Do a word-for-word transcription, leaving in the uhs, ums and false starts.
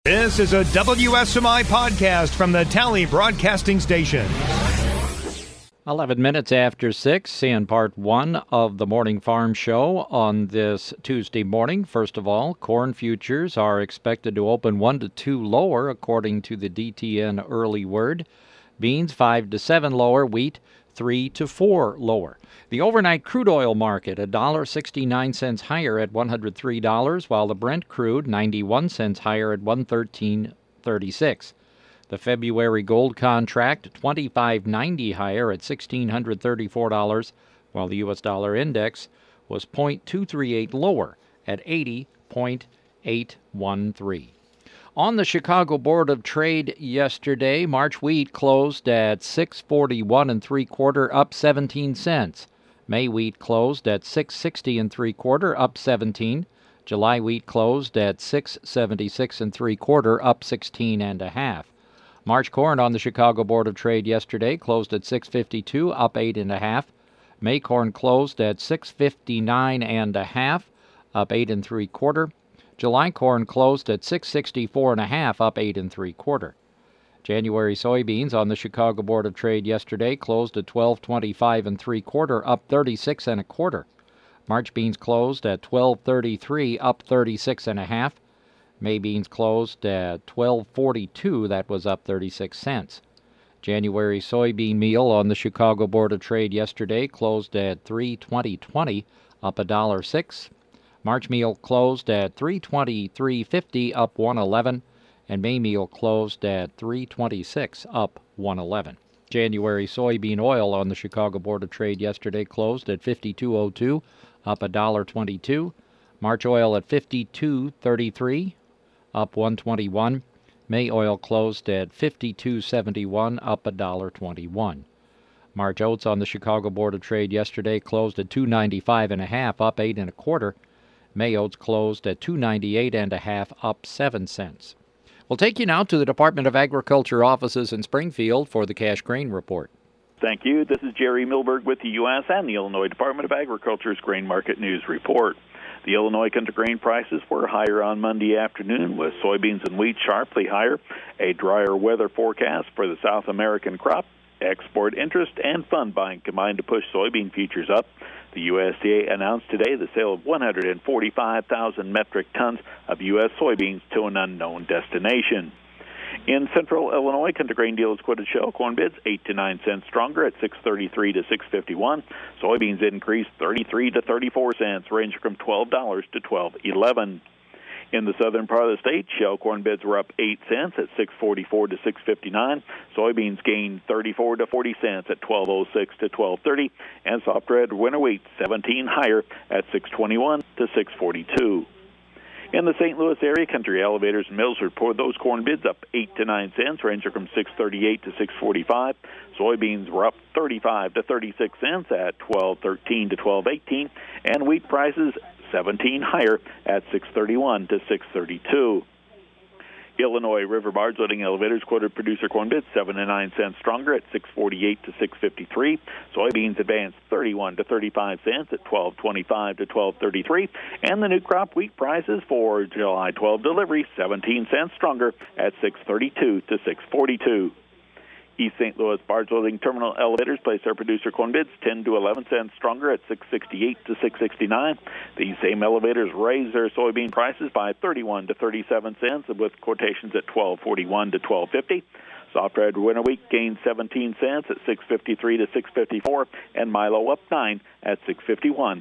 This is a W S M I podcast from the Tally Broadcasting Station. eleven minutes after six in part one of the Morning Farm Show on this Tuesday morning. First of all, corn futures are expected to open one to two lower according to the D T N early word. Beans five to seven lower, wheat three to four lower. The overnight crude oil market, one dollar and sixty-nine cents higher at one hundred three dollars, while the Brent crude ninety-one cents higher at one thirteen thirty-six. The February gold contract twenty-five ninety higher at one thousand six hundred thirty-four dollars, while the U S dollar index was zero point two three eight lower at eighty point eight one three. On the Chicago Board of Trade yesterday, March wheat closed at six forty-one and three quarter, up seventeen cents. May wheat closed at six sixty and three quarter, up seventeen. July wheat closed at six seventy-six and three quarter, up sixteen and a half. March corn on the Chicago Board of Trade yesterday closed at six fifty-two, up eight and a half. May corn closed at six fifty-nine and a half, up eight and three quarter. July corn closed at six sixty-four and a half, up eight and three quarter. January soybeans on the Chicago Board of Trade yesterday closed at twelve twenty-five and three quarter, up thirty-six and a quarter. March beans closed at twelve thirty-three, up thirty-six and a half. May beans closed at twelve forty-two, that was up thirty-six cents. January soybean meal on the Chicago Board of Trade yesterday closed at three twenty twenty, up a dollar six. March meal closed at three twenty-three fifty, up one eleven. And May meal closed at three twenty-six, up one eleven. January soybean oil on the Chicago Board of Trade yesterday closed at fifty-two oh two, up a dollar twenty-two. March oil at fifty-two thirty-three, up one twenty-one. May oil closed at fifty-two seventy-one, up a dollar twenty-one. March oats on the Chicago Board of Trade yesterday closed at two ninety-five and a half, up eight and a quarter. May oats closed at two ninety-eight and a half, up seven cents. We'll take you now to the Department of Agriculture offices in Springfield for the Cash Grain Report. Thank you. This is Jerry Milberg with the U S and the Illinois Department of Agriculture's Grain Market News Report. The Illinois country grain prices were higher on Monday afternoon, with soybeans and wheat sharply higher. A drier weather forecast for the South American crop, export interest, and fund buying combined to push soybean futures up. The U S D A announced today the sale of one hundred forty-five thousand metric tons of U S soybeans to an unknown destination. In central Illinois, country grain dealers quoted shell corn bids eight to nine cents stronger at six thirty-three to six fifty-one. Soybeans increased thirty-three to thirty-four cents, ranging from twelve dollars to twelve eleven. In the southern part of the state, shell corn bids were up eight cents at six forty-four to six fifty-nine. Soybeans gained thirty-four to forty cents at twelve oh six to twelve thirty, and soft red winter wheat seventeen higher at six twenty-one to six forty-two. In the Saint Louis area, country elevators and mills reported those corn bids up eight to nine cents, ranging from six thirty-eight to six forty-five. Soybeans were up thirty-five to thirty-six cents at twelve thirteen to twelve eighteen, and wheat prices seventeen higher at six thirty-one to six thirty-two. Illinois river barge loading elevators quoted producer corn bids seven to nine cents stronger at six forty-eight to six fifty-three. Soybeans advanced thirty-one to thirty-five cents at twelve twenty-five to twelve thirty-three. And the new crop wheat prices for July twelfth delivery seventeen cents stronger at six thirty-two to six forty-two. East Saint Louis barge loading terminal elevators placed their producer corn bids ten to eleven cents stronger at six sixty-eight to six sixty-nine. These same elevators raised their soybean prices by thirty-one to thirty-seven cents, with quotations at twelve forty-one to twelve fifty. Soft red winter wheat gained seventeen cents at six fifty-three to six fifty-four, and Milo up nine at six fifty-one